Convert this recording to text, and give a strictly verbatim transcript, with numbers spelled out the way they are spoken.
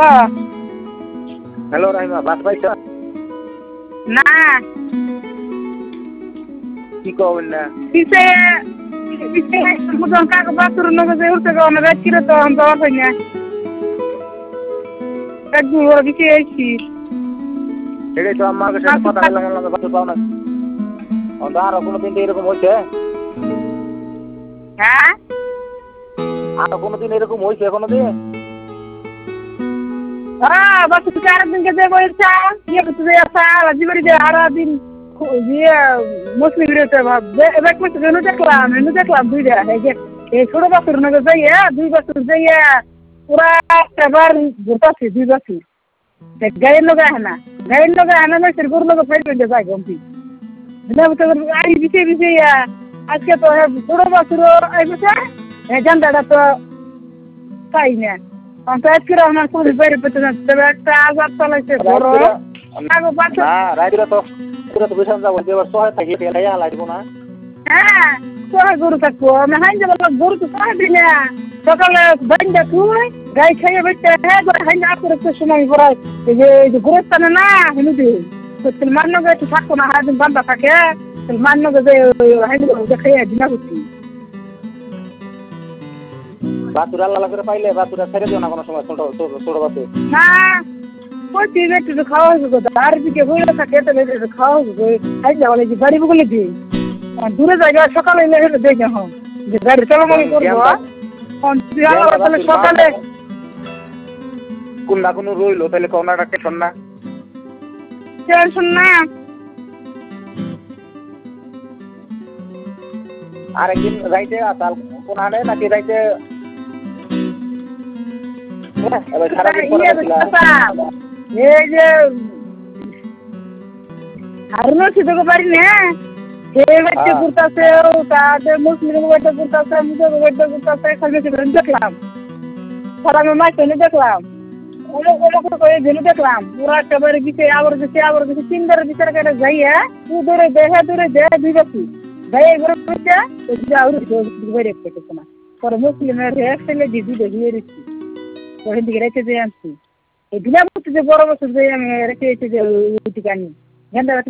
Hello Rahima, বাস পাইছ না কি কবেন না কিসে কিসে বুঝন কাকে বাসুর নগে যে উঠতে গো না রাত কিরে তো আমি তো পাই না একদম ওর দিকে আইছি এটাই তো আমার সাথে কথা বললাম, আমাকে বাসু পাও না অন্তত আরো কোনোদিন তো এরকম হয়েছে? হ্যাঁ আরো কোনোদিন এরকম হয়েছে কোনোদিন? হ্যাঁ বাসু তুই আরেকদিনকে যে বলছা ইয়ে করতে যে আসা জীবনে যে আরো দিন ইয়ে মুসলিম রেতে ভাব এবার কিছু জন্য দেখলাম এনে দেখলাম দুইটা এই ছোট বাসুর নগে যাইয়া দুই বাসুর যাইয়া পুরা এবার ঘুরতাছি দুই বাসুর গাড়ির লোক আহে না গাড়ির লোক আহে না মেসের গরুর লোক ফাইট হয়ে যায় গম্পি গাড়ি বিছে বিছে আজকে তো ছোট বাসুর আইসে হ্যাঁ জানতাটা তো পাই না তো আজকে আমার পুলিশ বাইরে পেতে যাচ্ছে তবে একটা আজাদ চালাইছে বড় না রাইদিরা তো পুরো তো বিশাল যাবো এবার সহায় থাকি এলাই লাগবো না। হ্যাঁ সহায় গরু থাকবো আমি হাইন যাবো গরু তো সহায় দিই না সকালে বাইন্দা তুই গাই খাইয়ে বেঁচে হ্যাঁ হাইন আপনার একটু সময় পড়ায় এই যে এই যে গুরুস্থানে না হিন্দু দিই তো সিলমান নগে একটু থাকবো না হাজার দিন বান্ধা থাকে সিলমান নগে যে হাইন খাইয়ে দিনা করছি বাতুরা আল্লাহ করে পাইলে বাতুরা ছেড়ে দিও না কোনো সময় ছোট ছোট বাতু না কইছি একটু খাওয়া হয়েছে কথা আর দিকে বইলে থাকে তাহলে একটু খাওয়া হয়েছে হাইন যাবো যে বাড়ি বলে দিই দূরে জায়গা সকালে এলে হেঁটে দেখে হন যে গাড়ি চলাচল করবো তাহলে সকালে কোন না কোনো রইলো তাহলে কোনাটা টেনশন না টেনশন না আরেকদিন রাইতে আসাল কোন আনে নাকি রাইতে এবার সারাদিন এই যে হারুন সিদ্ধ পারি না সে বাচ্চা ঘুরতেছে তাদের মুসলিম বাচ্চা ঘুরতেছে মুসলিম বাচ্চা ঘুরতেছে খালি দেখলাম সালামে মাছ এনে দেখলাম ওলো ওলো করে জেনে দেখলাম পুরা একেবারে গেছে আবার গেছে আবার গেছে তিনবারের বিচার করে যাইয়া তুই দূরে দেহে দূরে দেহে দুই বাকি গায়ে ঘরে পড়ছে বাইরে পেটেছে না পরে মুসলিমের ছেলে দিদি দেখিয়ে দিচ্ছি ওখান থেকে রেখে দিয়ে আনছি এই দিনা বলছি যে বড় বছর যে আমি রেখে এসে যে আনি